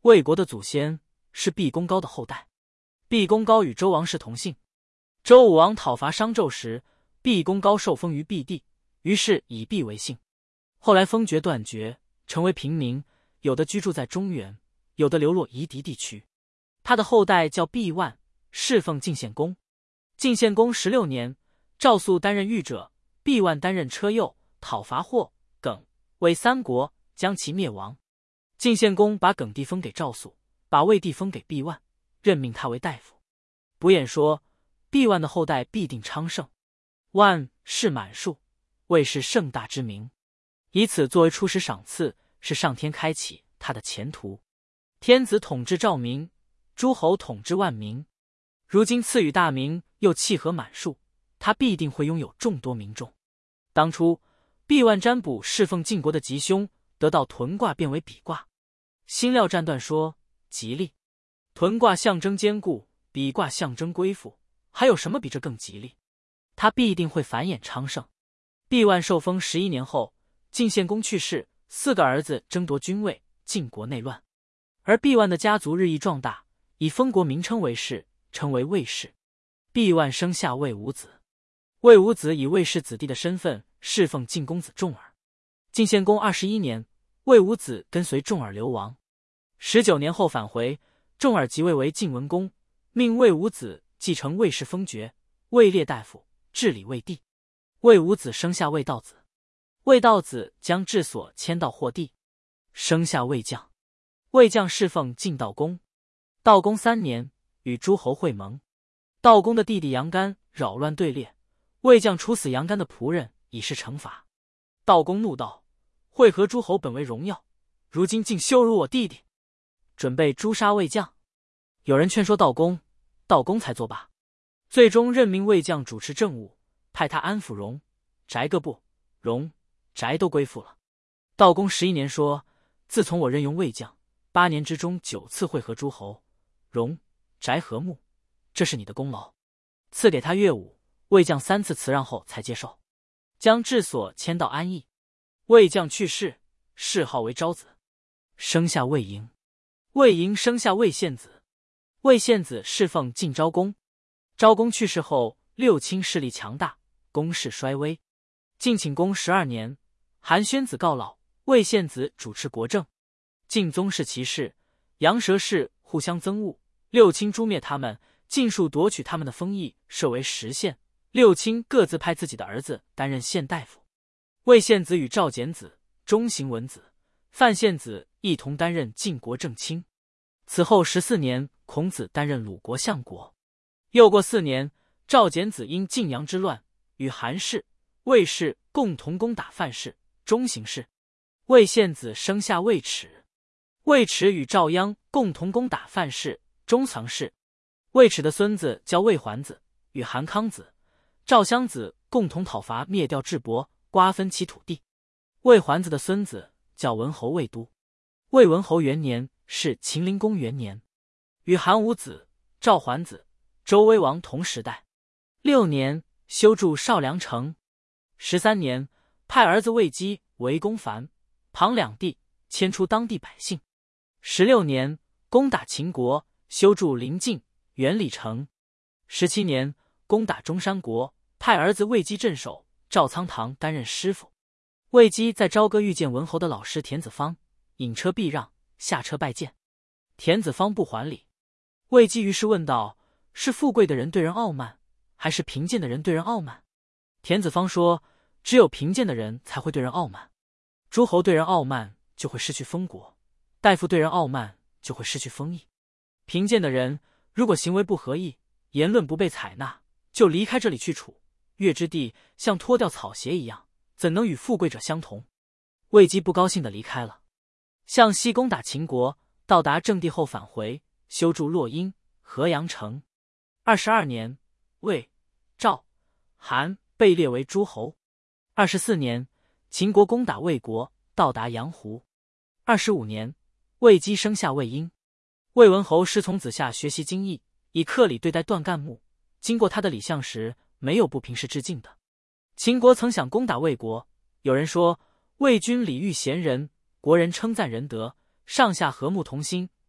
魏国的祖先是毕公高的后代。毕公高与周王室同姓。周武王讨伐商纣时，毕公高受封于毕地，于是以毕为姓。后来封爵断绝，成为平民，有的居住在中原，有的流落夷狄地区。他的后代叫毕万，侍奉晋献公。晋献公16年，赵肃担任御者，毕万担任车右，讨伐霍、耿、魏三国，将其灭亡。晋献公把耿地封给赵肃，把魏地封给毕万，任命他为大夫。不言说，毕万的后代必定昌盛。万是满数，魏是盛大之名，以此作为初始赏赐，是上天开启他的前途。天子统治兆民，诸侯统治万民。如今赐予大名，又契合满数，他必定会拥有众多民众。当初毕万占卜侍奉晋国的吉凶，得到屯卦变为比卦。辛廖战断说吉利，屯卦象征坚固，比卦象征归附，还有什么比这更吉利？他必定会繁衍昌盛。毕万受封11年后，晋献公去世，4个儿子争夺君位，晋国内乱。而毕万的家族日益壮大，以封国名称为氏，称为魏氏。毕万生下魏武子，魏武子以魏氏子弟的身份侍奉晋公子重耳。晋献公21年，魏武子跟随重耳流亡，19年后返回，重耳即位为晋文公，命魏武子继承魏氏封爵，位列大夫，治理魏地。魏武子生下魏道子，魏道子将治所迁到霍地，生下魏将。魏将侍奉晋悼公。悼公3年，与诸侯会盟。悼公的弟弟杨干扰乱队列，魏将处死杨干的仆人，以示惩罚。悼公怒道：会合诸侯本为荣耀，如今竟羞辱我弟弟，准备诛杀魏将。有人劝说悼公，悼公才作罢，最终任命魏将主持政务，派他安抚荣、翟各部，荣、翟都归附了。悼公11年说：自从我任用魏将，8年之中9次会合诸侯，荣、翟和睦，这是你的功劳。赐给他乐舞，魏将3次辞让后才接受，将治所迁到安邑。魏将去世，谥号为昭子，生下魏婴。魏婴生下魏献子，魏献子侍奉晋昭公。昭公去世后，六卿势力强大，公室衰微。晋顷公12年，韩宣子告老，魏献子主持国政。晋宗室其事，杨蛇氏互相憎恶，六卿诛灭他们，尽数夺取他们的封邑，设为10县。六卿各自派自己的儿子担任县大夫。魏献子与赵简子、中行文子、范献子一同担任晋国正卿。此后14年，孔子担任鲁国相国。又过4年，赵简子因晋阳之乱，与韩氏、魏氏共同攻打范氏、中行氏。魏献子生下魏齿，魏齿与赵鞅共同攻打范氏、中藏氏。魏齿的孙子叫魏桓子，与韩康子、赵襄子共同讨伐灭掉智伯，瓜分其土地。魏桓子的孙子叫文侯魏都。魏文侯元年是秦灵公元年，与韩武子、赵桓子、周威王同时代。6年，修筑少梁城。13年，派儿子魏姬围攻樊、庞两地，迁出当地百姓。16年，攻打秦国，修筑临晋、元里城。17年，攻打中山国，派儿子魏姬镇守，赵苍堂担任师傅。魏姬在朝歌遇见文侯的老师田子方，引车避让，下车拜见。田子方不还礼。魏姬于是问道：是富贵的人对人傲慢，还是贫贱的人对人傲慢？田子方说：只有贫贱的人才会对人傲慢。诸侯对人傲慢就会失去封国，大夫对人傲慢就会失去封邑。贫贱的人如果行为不合意，言论不被采纳，就离开这里去处。月之地像脱掉草鞋一样，怎能与富贵者相同？魏姬不高兴地离开了。向西攻打秦国，到达郑地后返回，修筑洛阴、河阳城。22年，魏、赵、韩被列为诸侯。24年，秦国攻打魏国，到达阳湖。25年，魏姬生下魏婴。魏文侯师从子夏学习经义，以客礼对待段干木，经过他的礼相时，没有不平视致敬的。秦国曾想攻打魏国，有人说魏君礼遇贤人，国人称赞仁德，上下和睦同心，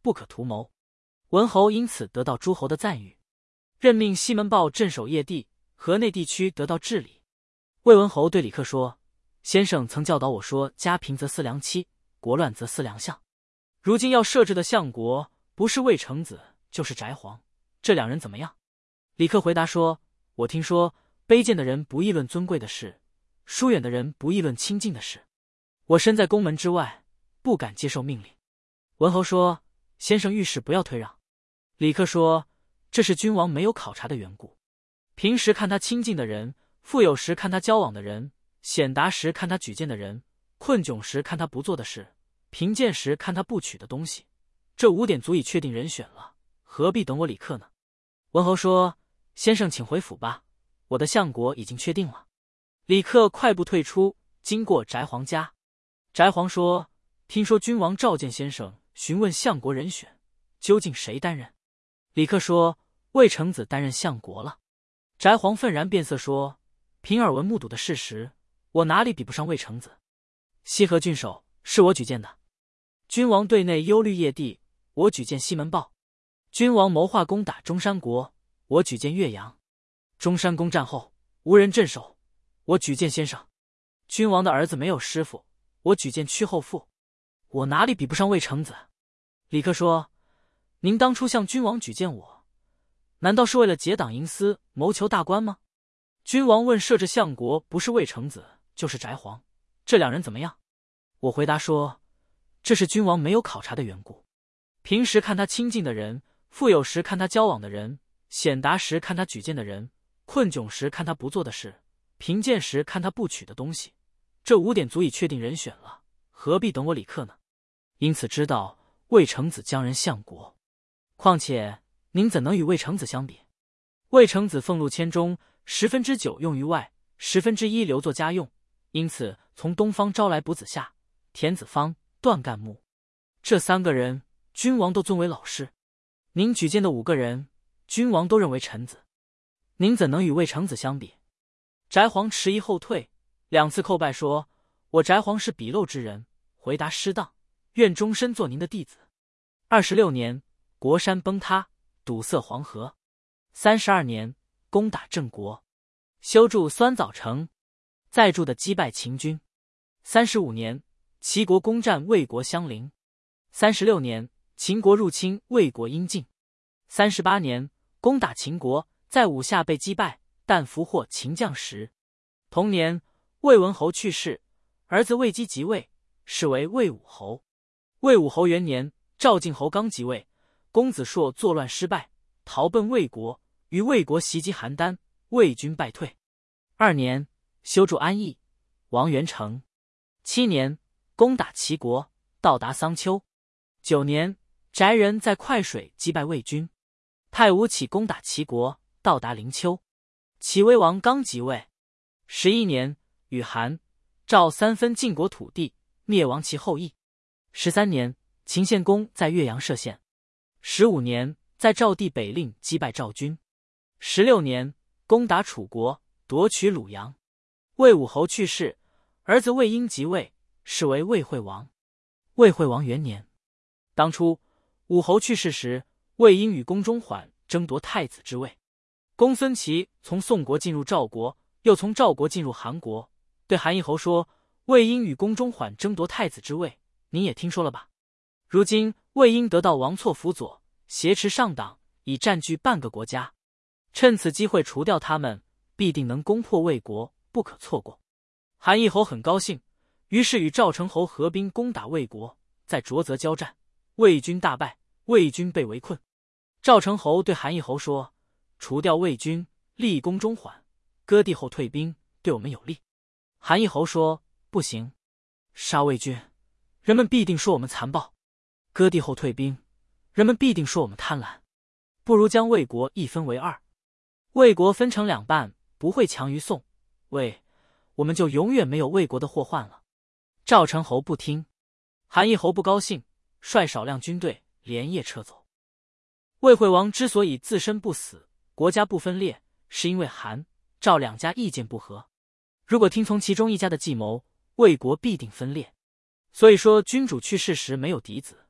不可图谋。文侯因此得到诸侯的赞誉，任命西门豹镇守邺地，河内地区得到治理。魏文侯对李克说：“先生曾教导我说，家贫则思良妻，国乱则思良相。如今要设置的相国，不是魏成子，就是翟璜，这两人怎么样？”李克回答说：“我听说，卑贱的人不议论尊贵的事，疏远的人不议论亲近的事。我身在宫门之外，不敢接受命令。”文侯说：“先生遇事不要退让。”李克说：“这是君王没有考察的缘故。平时看他亲近的人，富有时看他交往的人，显达时看他举荐的人，困窘时看他不做的事，贫贱时看他不取的东西。这5点足以确定人选了，何必等我李克呢？”文侯说：“先生请回府吧，我的相国已经确定了。”李克快步退出，经过翟璜家。翟璜说：“听说君王召见先生，询问相国人选，究竟谁担任？”李克说：“魏成子担任相国了。”翟璜愤然变色说：“凭耳闻目睹的事实，我哪里比不上魏成子？西河郡守是我举荐的。君王对内忧虑邺地，我举荐西门豹。君王谋划攻打中山国，我举荐岳阳。中山攻战后，无人镇守，我举荐先生。君王的儿子没有师傅，我举荐屈后父。我哪里比不上魏成子？”李克说：“您当初向君王举荐我，难道是为了结党营私，谋求大官吗？君王问设置相国，不是魏成子，就是翟璜，这两人怎么样？”我回答说：“这是君王没有考察的缘故。平时看他亲近的人，富有时看他交往的人，显达时看他举荐的人，困窘时看他不做的事，贫贱时看他不取的东西。这5点足以确定人选了，何必等我李克呢？因此知道魏成子将人相国。况且您怎能与魏成子相比？魏成子俸禄千中，9%用于外，1%留作家用，因此从东方招来卜子夏、田子方、段干木这3个人，君王都尊为老师。您举荐的5个人，君王都认为臣子，您怎能与魏成子相比？”翟璜迟疑后退，2次叩拜说：“我翟璜是鄙陋之人，回答失当，愿终身做您的弟子。”26年，国山崩塌，堵塞黄河。32年，攻打郑国，修筑酸枣城，再筑的击败秦军。35年，齐国攻占魏国相邻。36年，秦国入侵魏国阴晋。38年，攻打秦国，在五下被击败，但俘获秦将10。同年，魏文侯去世，儿子魏姬即位，是为魏武侯。魏武侯元年，赵晋侯刚即位，公子硕作乱失败，逃奔魏国，于魏国袭击邯郸，魏军败退。2年，修筑安邑，王元成。7年，攻打齐国，到达桑丘。9年，翟人在快水击败魏军。太武起攻打齐国，到达灵丘。齐威王刚即位。11年，与韩、赵3分晋国土地，灭亡其后裔。13年，秦献公在岳阳设县。15年，在赵地北令击败赵军。16年，攻打楚国，夺取鲁阳。魏武侯去世，儿子魏婴即位，是为魏惠王。魏惠王元年，当初武侯去世时，魏婴与公中缓争夺太子之位。公孙齐从宋国进入赵国，又从赵国进入韩国，对韩义侯说：“魏婴与公中缓争夺太子之位，您也听说了吧？如今魏婴得到王错辅佐，挟持上党，已占据半个国家。趁此机会除掉他们，必定能攻破魏国，不可错过。”韩义侯很高兴，于是与赵成侯合兵攻打魏国，在浊泽交战，魏军大败，魏军被围困。赵成侯对韩义侯说：“除掉魏军，立功中缓，割地后退兵，对我们有利。”韩义侯说：“不行，杀魏军，人们必定说我们残暴；割地后退兵，人们必定说我们贪婪。不如将魏国一分为2，魏国分成2半，不会强于宋、魏，我们就永远没有魏国的祸患了。”赵成侯不听，韩义侯不高兴，率少量军队连夜撤走。魏惠王之所以自身不死，国家不分裂，是因为韩、赵2家意见不合。如果听从其中一家的计谋，魏国必定分裂。所以说君主去世时没有嫡子，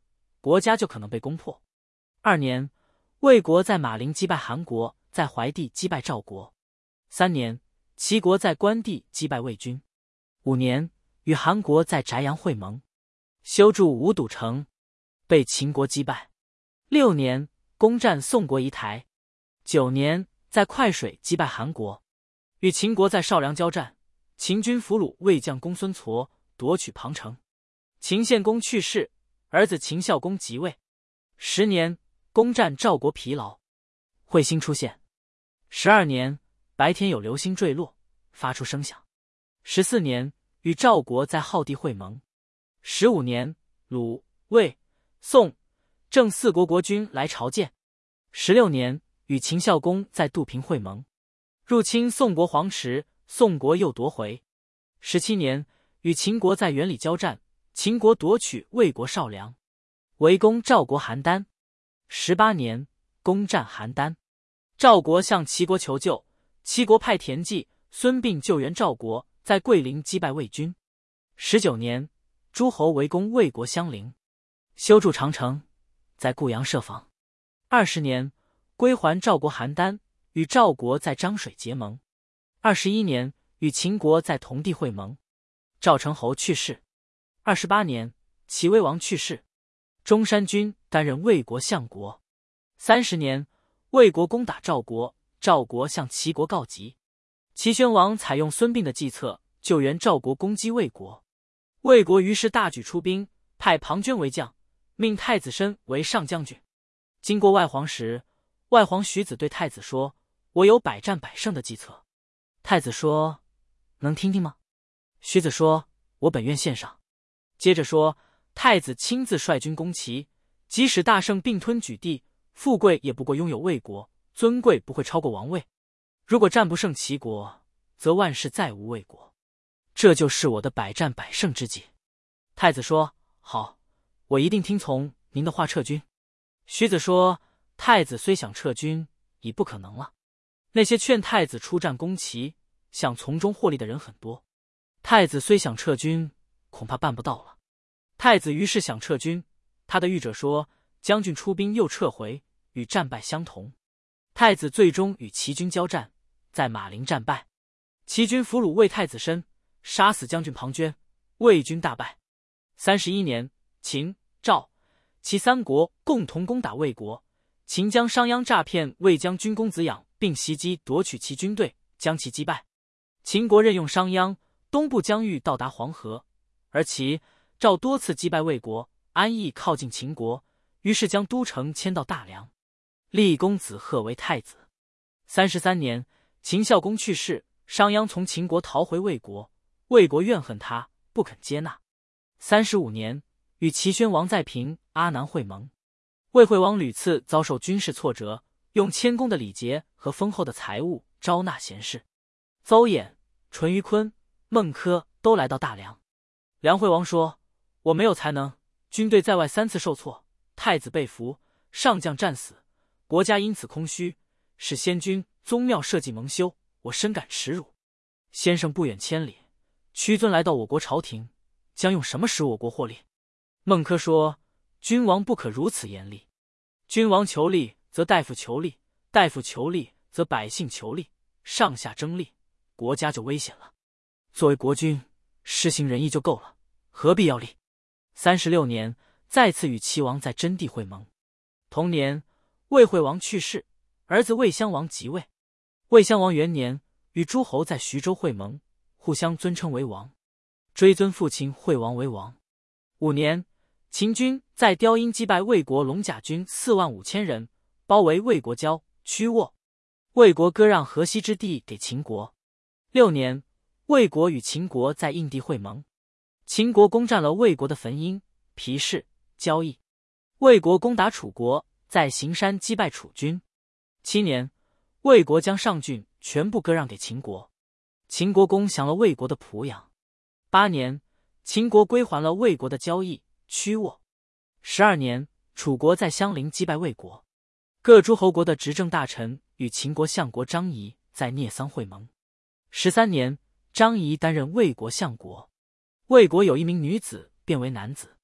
国家就可能被攻破。2年，魏国在马陵击败韩国，在怀地击败赵国。3年，齐国在关地击败魏军。5年，与韩国在翟阳会盟，修筑五堵城，被秦国击败。6年，攻占宋国仪台。9年，在快水击败韩国，与秦国在少梁交战，秦军俘虏魏将公孙痤，夺取庞城。秦献公去世，儿子秦孝公即位。10年，攻占赵国疲劳，彗星出现。12年，白天有流星坠落，发出声响。14年，与赵国在浩地会盟。15年，鲁、魏、宋、郑4国国君来朝见。16年，与秦孝公在杜平会盟，入侵宋国黄池，宋国又夺回。17年，与秦国在原里交战，秦国夺取魏国少梁，围攻赵国邯郸。18年，攻占邯郸，赵国向齐国求救，齐国派田忌、孙膑救援赵国，在桂林击败魏军。19年，诸侯围攻魏国襄陵，修筑长城，在固阳设防。20年，归还赵国邯郸，与赵国在漳水结盟。21年，与秦国在同地会盟。赵成侯去世。28年，齐威王去世，中山君担任魏国相国。30年，魏国攻打赵国，赵国向齐国告急。齐宣王采用孙膑的计策，救援赵国攻击魏国。魏国于是大举出兵，派庞涓为将，命太子申为上将军。经过外黄时，外黄徐子对太子说：“我有百战百胜的计策。”太子说：“能听听吗？”徐子说：“我本愿献上。”接着说，太子亲自率军攻齐，即使大胜并吞举地，富贵也不过拥有魏国，尊贵不会超过王位。如果战不胜齐国，则万事再无魏国。这就是我的百战百胜之计。太子说：“好，我一定听从您的话撤军。”徐子说：“太子虽想撤军，已不可能了。那些劝太子出战攻齐，想从中获利的人很多。太子虽想撤军，恐怕办不到了。”太子于是想撤军，他的御者说：“将军出兵又撤回，与战败相同。”太子最终与齐军交战，在马陵战败。齐军俘虏魏太子申，杀死将军庞涓，魏军大败。31年，秦、赵、齐3国共同攻打魏国。秦将商鞅诈骗魏将军公子郢，并袭击夺取其军队，将其击败。秦国任用商鞅，东部疆域到达黄河，而齐、赵多次击败魏国，安邑靠近秦国，于是将都城迁到大梁，立公子贺为太子。33年，秦孝公去世，商鞅从秦国逃回魏国，魏国怨恨他，不肯接纳。35年，与齐宣王在平、阿南会盟。魏惠王屡次遭受军事挫折，用谦恭的礼节和丰厚的财物招纳贤士。邹衍、淳于髡、孟轲都来到大梁。梁惠王说：“我没有才能，军队在外3次受挫，太子被俘，上将战死，国家因此空虚，使先君宗庙社稷蒙羞，我深感耻辱。先生不远千里，屈尊来到我国朝廷，将用什么使我国获利？”孟轲说：“君王不可如此严厉。君王求利，则大夫求利；大夫求利，则百姓求利，上下争利，国家就危险了。作为国君，施行仁义就够了，何必要利？”36年，再次与齐王在真地会盟。同年，魏惠王去世，儿子魏襄王即位。魏襄王元年，与诸侯在徐州会盟，互相尊称为王，追尊父亲惠王为王。5年，秦军在雕阴击败魏国龙甲军45000人，包围魏国郊曲沃，魏国割让河西之地给秦国。6年，魏国与秦国在应地会盟，秦国攻占了魏国的汾阴、皮氏、交邑。魏国攻打楚国，在行山击败楚军。7年，魏国将上郡全部割让给秦国，秦国攻降了魏国的濮阳。8年，秦国归还了魏国的交邑、曲沃。12年，楚国在襄陵击败魏国。各诸侯国的执政大臣与秦国相国张仪在聂桑会盟。13年，张仪担任魏国相国。魏国有一名女子变为男子。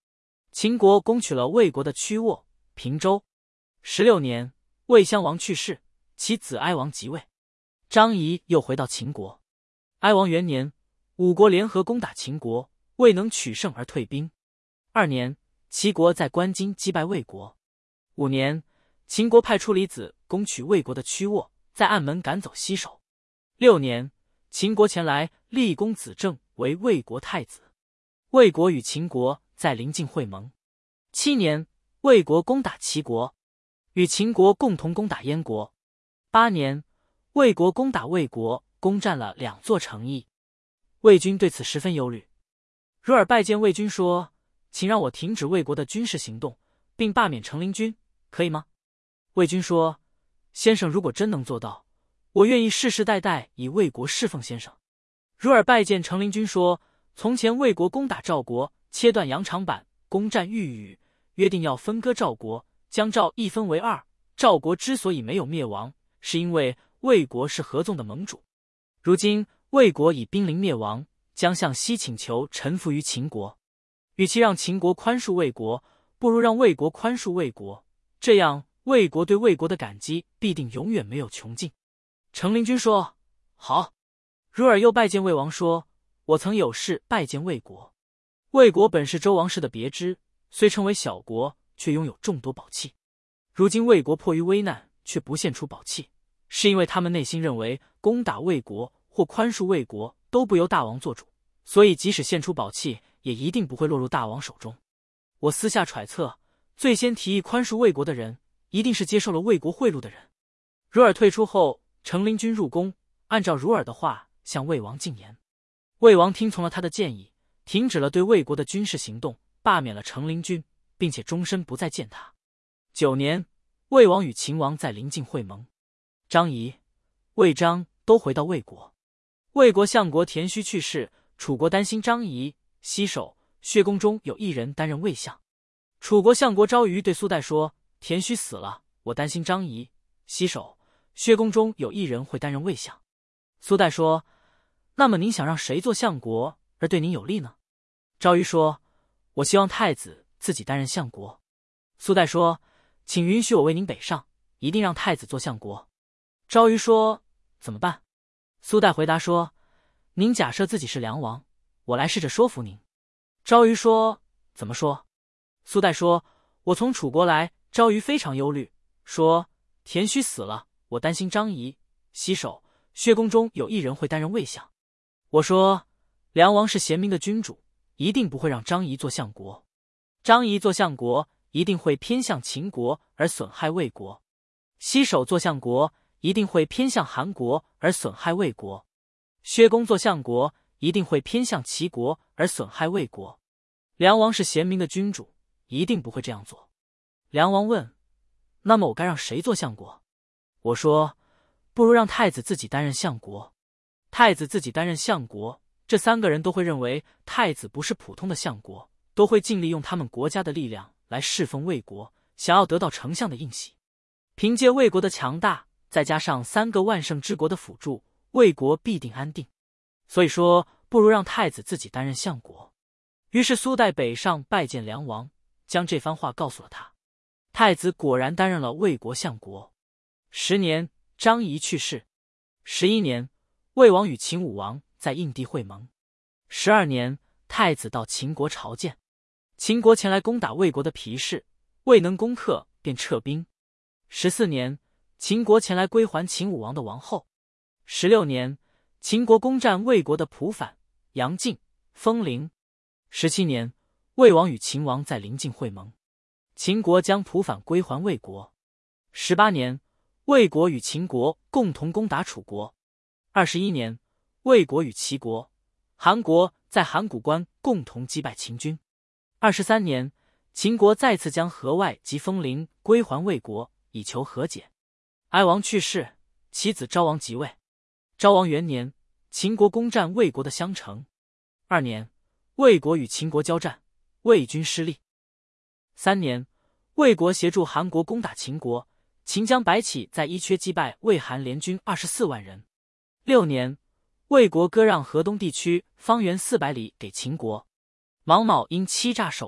秦国攻取了魏国的曲沃、平州。16年，魏襄王去世，其子哀王即位。张仪又回到秦国。哀王元年，五国联合攻打秦国，未能取胜而退兵。2年，齐国在关津击败魏国。5年，秦国派出李子攻取魏国的曲沃，在暗门赶走西首。6年，秦国前来立公子正为魏国太子。魏国与秦国在临晋会盟。7年，魏国攻打齐国，与秦国共同攻打燕国。8年，魏国攻打魏国，攻占了2座城邑。魏军对此十分忧虑。如尔拜见魏军说：“请让我停止魏国的军事行动，并罢免成陵君，可以吗？”魏军说：“先生如果真能做到，我愿意世世代代以魏国侍奉先生。”如尔拜见成陵君说：“从前魏国攻打赵国，切断羊肠板，攻占豫宇，约定要分割赵国，将赵一分为2。赵国之所以没有灭亡，是因为魏国是合纵的盟主。如今魏国已濒临灭亡，将向西请求臣服于秦国。与其让秦国宽恕魏国，不如让魏国宽恕魏国，这样魏国对魏国的感激必定永远没有穷尽。”成陵君说：“好。”如尔又拜见魏王说：“我曾有事拜见魏国。魏国本是周王室的别支，虽称为小国，却拥有众多宝器。如今魏国迫于危难，却不献出宝器，是因为他们内心认为攻打魏国或宽恕魏国都不由大王做主，所以即使献出宝器，也一定不会落入大王手中。我私下揣测，最先提议宽恕魏国的人，一定是接受了魏国贿赂的人。”如尔退出后，成陵君入宫，按照如尔的话向魏王进言。魏王听从了他的建议，停止了对魏国的军事行动，罢免了成陵君，并且终身不再见他。9年，魏王与秦王在临晋会盟。张仪、魏章都回到魏国。魏国相国田须去世，楚国担心张仪、西首、薛公中有一人担任魏相。楚国相国昭瑜对苏代说：“田须死了，我担心张仪、西首、薛公中有一人会担任魏相。”苏代说：“那么您想让谁做相国而对您有利呢？”昭瑜说：“我希望太子自己担任相国。”苏代说：“请允许我为您北上，一定让太子做相国。”昭瑜说：“怎么办？”苏代回答说：“您假设自己是梁王，我来试着说服您。”昭瑜说：“怎么说？”苏代说：“我从楚国来。”昭瑜非常忧虑，说：“田须死了，我担心张仪、西首、薛公中有一人会担任魏相。我说，梁王是贤明的君主，一定不会让张仪做相国。张仪做相国，一定会偏向秦国而损害魏国；西首做相国，一定会偏向韩国而损害魏国；薛公做相国，一定会偏向齐国而损害魏国。梁王是贤明的君主，一定不会这样做。”梁王问：“那么我该让谁做相国？”我说：“不如让太子自己担任相国。太子自己担任相国，这3个人都会认为太子不是普通的相国，都会尽力用他们国家的力量来侍奉魏国，想要得到丞相的应许。凭借魏国的强大，再加上3个万圣之国的辅助，魏国必定安定。所以说，不如让太子自己担任相国。”于是苏代北上拜见梁王，将这番话告诉了他。太子果然担任了魏国相国。10年，张仪去世。11年，魏王与秦武王在印地会盟。12年，太子到秦国朝见。秦国前来攻打魏国的皮氏，未能攻克，便撤兵。14年，秦国前来归还秦武王的王后。16年，秦国攻占魏国的蒲反、阳晋、封陵。17年，魏王与秦王在临晋会盟。秦国将蒲反归还魏国。18年，魏国与秦国共同攻打楚国。21年，魏国与齐国、韩国在函谷关共同击败秦军。23年，秦国再次将河外及封陵归还魏国，以求和解。哀王去世，其子昭王即位。昭王元年，秦国攻占魏国的襄城。2年，魏国与秦国交战，魏军失利。3年，魏国协助韩国攻打秦国，秦将白起在伊阙击败魏韩联军24万人。6年，魏国割让河东地区方圆400里给秦国，王莽因欺诈手段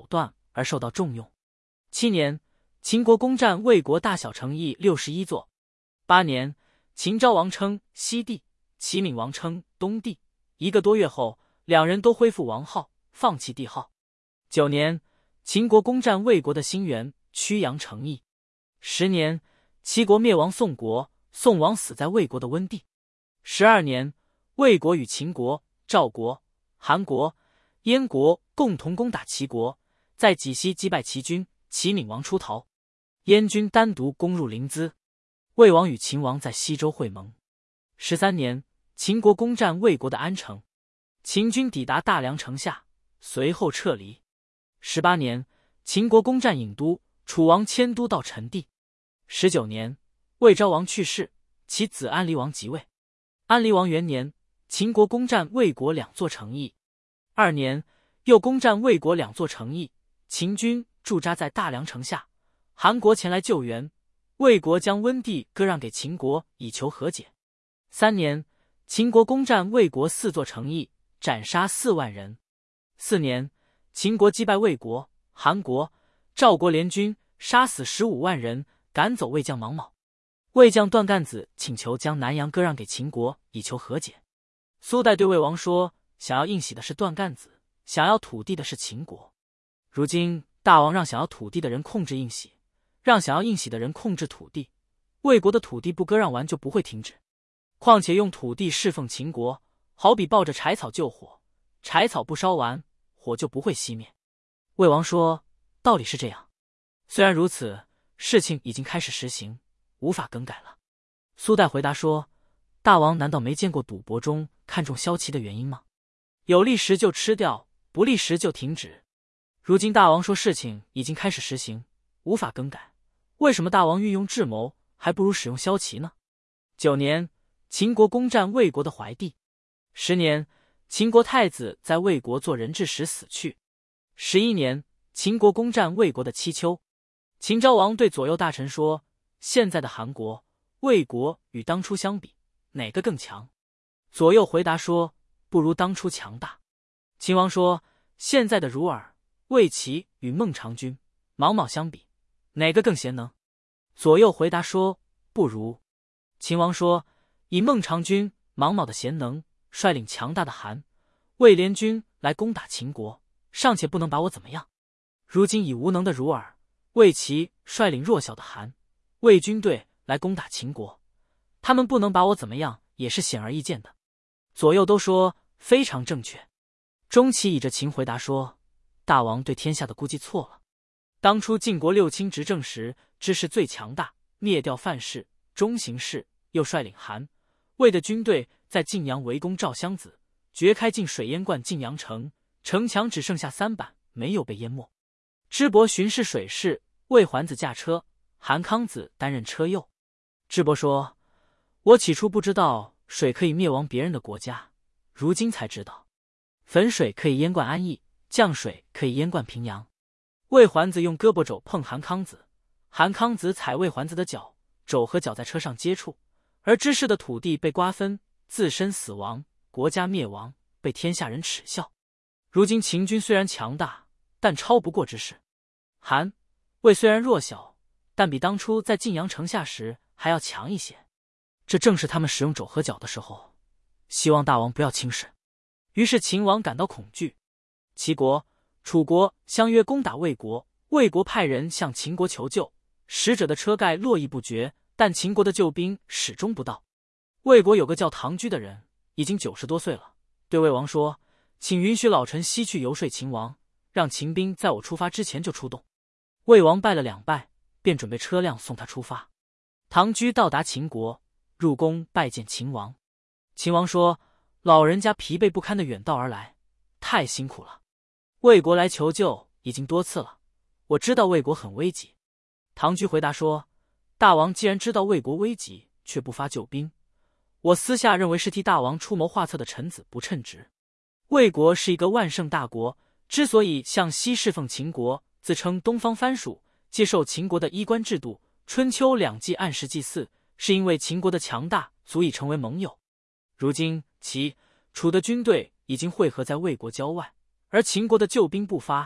而受到重用。7年，秦国攻占魏国大小城邑61座。8年，秦昭王称西帝，齐闵王称东帝。1个多月后，两人都恢复王号，放弃帝号。9年，秦国攻占魏国的新原、曲阳城邑。10年，齐国灭亡宋国，宋王死在魏国的温地。12年，魏国与秦国、赵国、韩国、燕国共同攻打齐国，在济西击败齐军，齐闵王出逃，燕军单独攻入临淄，魏王与秦王在西周会盟。13年，秦国攻占魏国的安城，秦军抵达大梁城下，随后撤离。18年，秦国攻占郢都，楚王迁都到陈地。19年，魏昭王去世，其子安黎王即位。安黎王元年，秦国攻占魏国2座城邑。2年，又攻占魏国2座城邑，秦军驻扎在大梁城下，韩国前来救援，魏国将温地割让给秦国以求和解。3年，秦国攻占魏国4座城邑，斩杀4万人。4年，秦国击败魏国、韩国、赵国联军，杀死15万人，赶走魏将芒卯。魏将段干子请求将南阳割让给秦国以求和解。苏代对魏王说，想要应喜的是段干子，想要土地的是秦国。如今大王让想要土地的人控制应喜，让想要应喜的人控制土地，魏国的土地不割让完就不会停止。况且用土地侍奉秦国，好比抱着柴草救火，柴草不烧完，火就不会熄灭。魏王说，道理是这样，虽然如此，事情已经开始实行，无法更改了。苏代回答说，大王难道没见过赌博中看重骁骑的原因吗？有利时就吃掉，不利时就停止。如今大王说事情已经开始实行，无法更改，为什么大王运用智谋，还不如使用骁骑呢？9年，秦国攻占魏国的怀地。10年，秦国太子在魏国做人质时死去。11年，秦国攻占魏国的七丘。秦昭王对左右大臣说，现在的韩国、魏国与当初相比，哪个更强？左右回答说，不如当初强大。秦王说，现在的如尔、魏齐与孟尝君、芒卯相比，哪个更贤能？左右回答说，不如。秦王说，以孟尝君、芒卯的贤能，率领强大的韩、魏联军来攻打秦国，尚且不能把我怎么样。如今以无能的如尔、魏齐率领弱小的韩、魏军队来攻打秦国，他们不能把我怎么样，也是显而易见的。左右都说非常正确。钟齐倚着秦回答说，大王对天下的估计错了。当初晋国6卿执政时，知识最强大，灭掉范氏、中行氏，又率领韩、魏的军队在晋阳围攻赵襄子，决开晋水淹灌晋阳城，城墙只剩下3板，没有被淹没。智伯巡视水势，魏桓子驾车，韩康子担任车右。智伯说，我起初不知道水可以灭亡别人的国家，如今才知道，汾水可以淹灌安邑，降水可以淹灌平阳。魏桓子用胳膊肘碰韩康子，韩康子踩魏桓子的脚，肘和脚在车上接触，而知氏的土地被瓜分，自身死亡，国家灭亡，被天下人耻笑。如今秦军虽然强大，但超不过知氏。韩、魏虽然弱小，但比当初在晋阳城下时还要强一些。这正是他们使用肘和脚的时候，希望大王不要轻视。于是秦王感到恐惧。齐国、楚国相约攻打魏国，魏国派人向秦国求救，使者的车盖络绎不绝，但秦国的救兵始终不到。魏国有个叫唐居的人，已经90多岁了，对魏王说，请允许老臣西去游说秦王，让秦兵在我出发之前就出动。魏王拜了2拜，便准备车辆送他出发。唐居到达秦国，入宫拜见秦王。秦王说，老人家疲惫不堪的远道而来，太辛苦了。魏国来求救已经多次了，我知道魏国很危急。唐居回答说，大王既然知道魏国危急，却不发救兵，我私下认为是替大王出谋划策的臣子不称职。魏国是一个万圣大国，之所以向西侍奉秦国，自称东方藩属，接受秦国的衣冠制度，春秋2季按时祭祀，是因为秦国的强大足以成为盟友。如今齐、楚的军队已经汇合在魏国郊外，而秦国的救兵不发，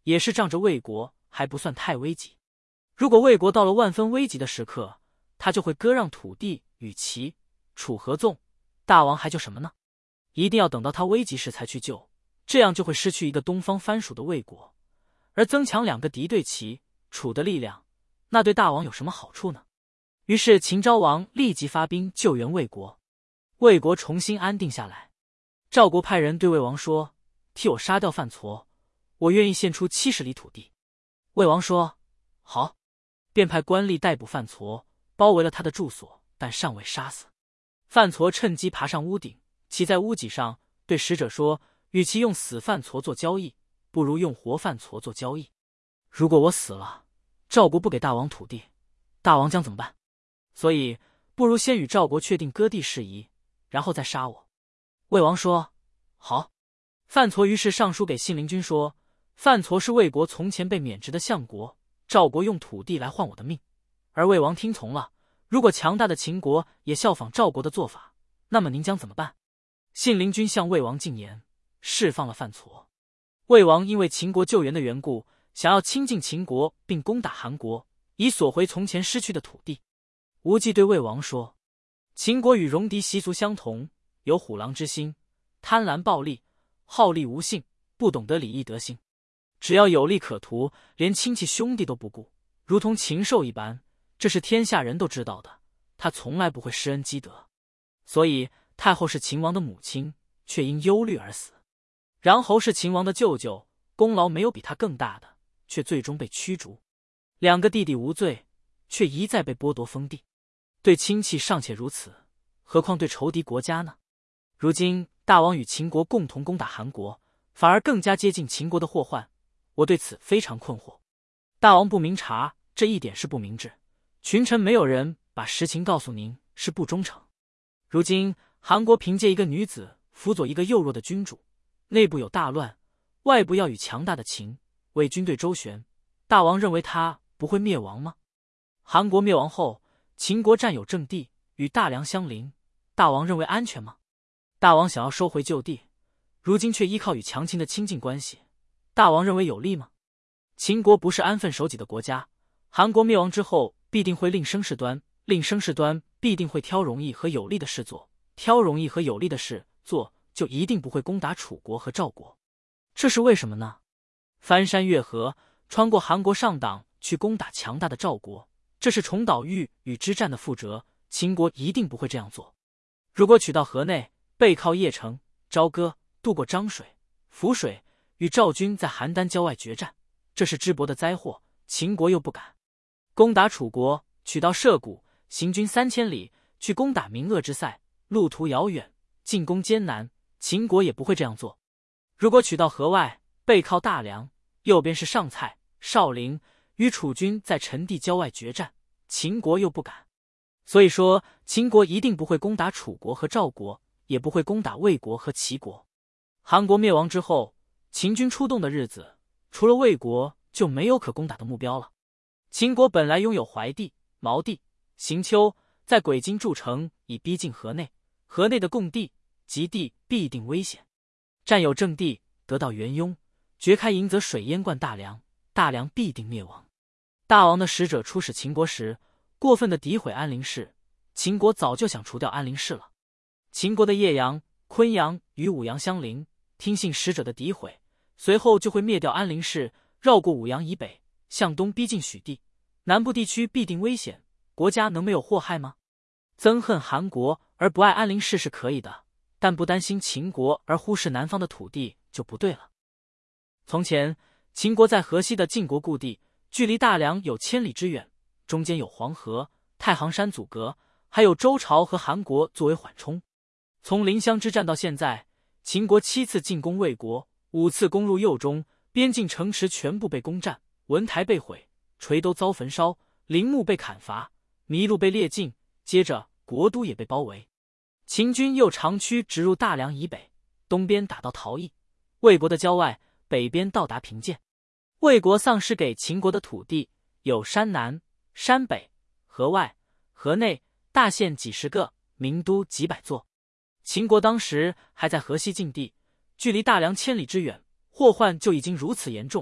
也是仗着魏国还不算太危急。如果魏国到了万分危急的时刻，他就会割让土地与齐、楚合纵，大王还救什么呢？一定要等到他危急时才去救，这样就会失去一个东方藩属的魏国，而增强两个敌对齐、楚的力量，那对大王有什么好处呢？于是秦昭王立即发兵救援魏国，魏国重新安定下来。赵国派人对魏王说：“替我杀掉范痤，我愿意献出70里土地。”魏王说：“好。”便派官吏逮捕范痤，包围了他的住所，但尚未杀死。范痤趁机爬上屋顶，骑在屋脊上，对使者说：“与其用死范痤做交易，不如用活范痤做交易。如果我死了，赵国不给大王土地，大王将怎么办？所以不如先与赵国确定割地事宜，然后再杀我。”魏王说：“好。”范痤于是上书给信陵君说：“范痤是魏国从前被免职的相国，赵国用土地来换我的命，而魏王听从了。如果强大的秦国也效仿赵国的做法，那么您将怎么办？”信陵君向魏王进言，释放了范痤。魏王因为秦国救援的缘故，想要亲近秦国并攻打韩国，以索回从前失去的土地。无忌对魏王说：“秦国与戎狄习俗相同，有虎狼之心，贪婪暴力，好利无信，不懂得礼义德行。只要有利可图，连亲戚兄弟都不顾，如同禽兽一般，这是天下人都知道的。他从来不会施恩积德。所以太后是秦王的母亲，却因忧虑而死。穰侯是秦王的舅舅，功劳没有比他更大的，却最终被驱逐。两个弟弟无罪，却一再被剥夺封地。对亲戚尚且如此，何况对仇敌国家呢？如今大王与秦国共同攻打韩国，反而更加接近秦国的祸患，我对此非常困惑。大王不明察，这一点是不明智，群臣没有人把实情告诉您，是不忠诚。如今韩国凭借一个女子辅佐一个幼弱的君主，内部有大乱，外部要与强大的秦为军队周旋，大王认为他不会灭亡吗？韩国灭亡后，秦国占有正地，与大梁相邻，大王认为安全吗？大王想要收回旧地，如今却依靠与强秦的亲近关系，大王认为有利吗？秦国不是安分守己的国家，韩国灭亡之后必定会另生事端，另生事端必定会挑容易和有利的事做，挑容易和有利的事做，就一定不会攻打楚国和赵国。这是为什么呢？翻山越河，穿过韩国上党去攻打强大的赵国，这是重蹈豫与之战的覆辙，秦国一定不会这样做。如果取到河内，背靠邺城、朝歌，渡过漳水、涪水，与赵军在邯郸郊外决战，这是智伯的灾祸，秦国又不敢。攻打楚国，取到涉谷，行军3000里，去攻打明鄂之塞，路途遥远，进攻艰难，秦国也不会这样做。如果取到河外，背靠大梁，右边是上蔡、少陵，与楚军在陈地郊外决战，秦国又不敢。所以说，秦国一定不会攻打楚国和赵国，也不会攻打魏国和齐国。韩国灭亡之后，秦军出动的日子，除了魏国，就没有可攻打的目标了。秦国本来拥有淮地、毛地、邢丘，在鬼津筑城，以逼近河内，河内的共地、及地必定危险。占有正地，得到元雍，决开迎泽水淹灌大梁，大梁必定灭亡。大王的使者出使秦国时，过分的诋毁安陵氏，秦国早就想除掉安陵氏了。秦国的叶阳、昆阳与武阳相邻，听信使者的诋毁，随后就会灭掉安陵氏，绕过武阳以北，向东逼近许地，南部地区必定危险，国家能没有祸害吗？憎恨韩国而不爱安陵氏是可以的，但不担心秦国而忽视南方的土地就不对了。从前秦国在河西的晋国故地，距离大梁有1000里之远，中间有黄河、太行山阻隔，还有周朝和韩国作为缓冲。从临湘之战到现在，秦国7次进攻魏国，5次攻入右中，边境城池全部被攻占，文台被毁，垂都遭焚烧，陵墓被砍伐，麋鹿被猎尽，接着国都也被包围。秦军又长驱直入大梁以北，东边打到陶邑，魏国的郊外，北边到达平建。魏国丧失给秦国的土地有山南、山北、河外、河内、大县几十个，名都几百座。秦国当时还在河西境地，距离大梁1000里之远，祸患就已经如此严重，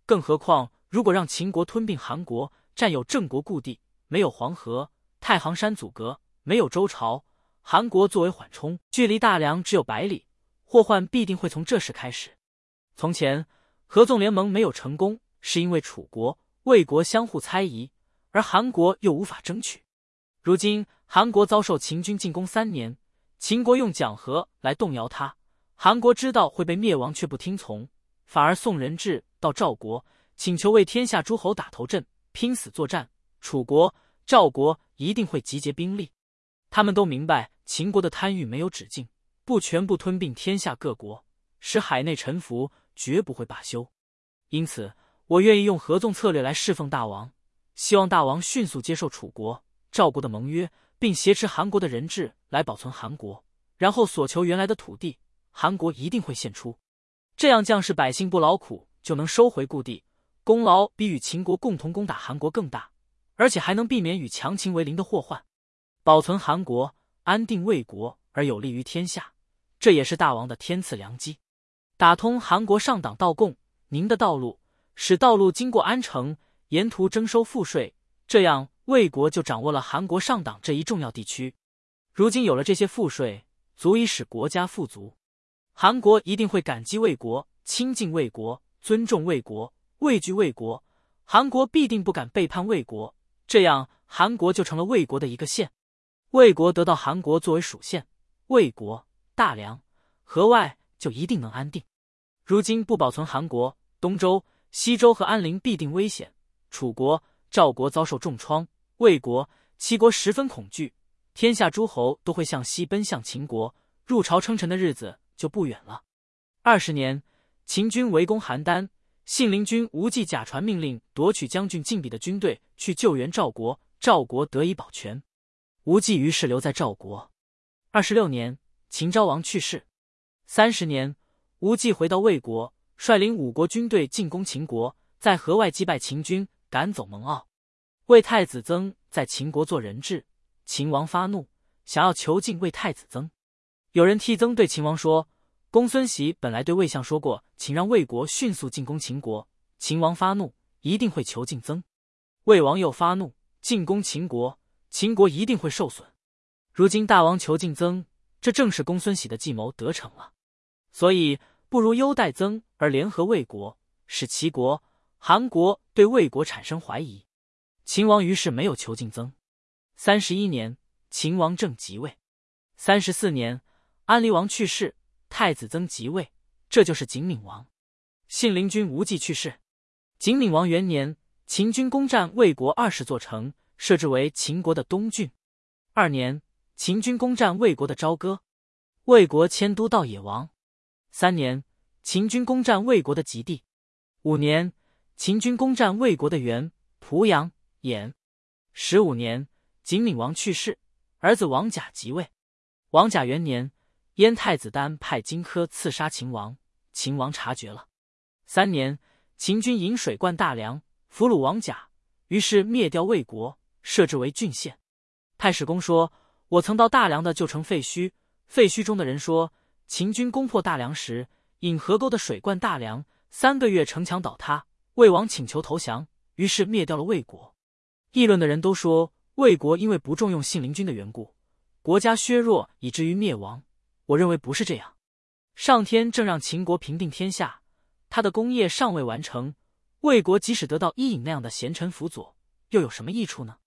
更何况，如果让秦国吞并韩国，占有郑国故地，没有黄河、太行山阻隔，没有周朝，韩国作为缓冲，距离大梁只有100里，祸患必定会从这时开始。从前合纵联盟没有成功，是因为楚国、魏国相互猜疑，而韩国又无法争取。如今韩国遭受秦军进攻3年，秦国用讲和来动摇他，韩国知道会被灭亡，却不听从，反而送人质到赵国，请求为天下诸侯打头阵，拼死作战。楚国、赵国一定会集结兵力。他们都明白秦国的贪欲没有止境，不全部吞并天下各国，使海内臣服，绝不会罢休。因此我愿意用合纵策略来侍奉大王，希望大王迅速接受楚国、赵国的盟约，并挟持韩国的人质来保存韩国，然后所求原来的土地，韩国一定会献出。这样将士百姓不劳苦，就能收回故地，功劳比与秦国共同攻打韩国更大，而且还能避免与强秦为邻的祸患。保存韩国，安定魏国，而有利于天下，这也是大王的天赐良机。打通韩国上党道贡宁的道路，使道路经过安城，沿途征收赋税，这样魏国就掌握了韩国上党这一重要地区。如今有了这些赋税，足以使国家富足，韩国一定会感激魏国，亲近魏国，尊重魏国，畏惧魏国，韩国必定不敢背叛魏国，这样韩国就成了魏国的一个县。魏国得到韩国作为属县，魏国、大梁、河外就一定能安定。如今不保存韩国，东周、西周和安陵必定危险，楚国、赵国遭受重创，魏国、齐国十分恐惧，天下诸侯都会向西奔向秦国，入朝称臣的日子就不远了。20年，秦军围攻邯郸，信陵君无忌假传命令夺取将军晋鄙的军队去救援赵国，赵国得以保全。无忌于是留在赵国。26年，秦昭王去世。30年，无忌回到魏国，率领5国军队进攻秦国，在河外击败秦军，赶走蒙骜。魏太子曾在秦国做人质，秦王发怒，想要囚禁魏太子曾。有人替曾对秦王说，公孙喜本来对魏相说过，请让魏国迅速进攻秦国，秦王发怒，一定会囚禁曾。魏王又发怒，进攻秦国，秦国一定会受损。如今大王囚禁曾，这正是公孙喜的计谋得逞了，所以不如优待曾而联合魏国，使齐国、韩国对魏国产生怀疑。秦王于是没有囚禁曾。31年，秦王政即位。34年，安陵王去世，太子曾即位，这就是景闵王。信陵君无忌去世。景闵王元年，秦军攻占魏国20座城，设置为秦国的东郡。2年，秦军攻占魏国的朝歌，魏国迁都到野王。3年，秦军攻占魏国的极地。5年，秦军攻占魏国的原、濮阳、兖。15年，景闵王去世，儿子王甲即位。王甲元年，燕太子丹派荆轲刺杀秦王，秦王察觉了。3年，秦军引水灌大梁，俘虏王甲，于是灭掉魏国，设置为郡县。太史公说，我曾到大梁的旧城废墟，废墟中的人说，秦军攻破大梁时，引河沟的水灌大梁，3个月城墙倒塌，魏王请求投降，于是灭掉了魏国。议论的人都说，魏国因为不重用信陵君的缘故，国家削弱以至于灭亡。我认为不是这样，上天正让秦国平定天下，他的功业尚未完成，魏国即使得到伊尹那样的贤臣辅佐，又有什么益处呢？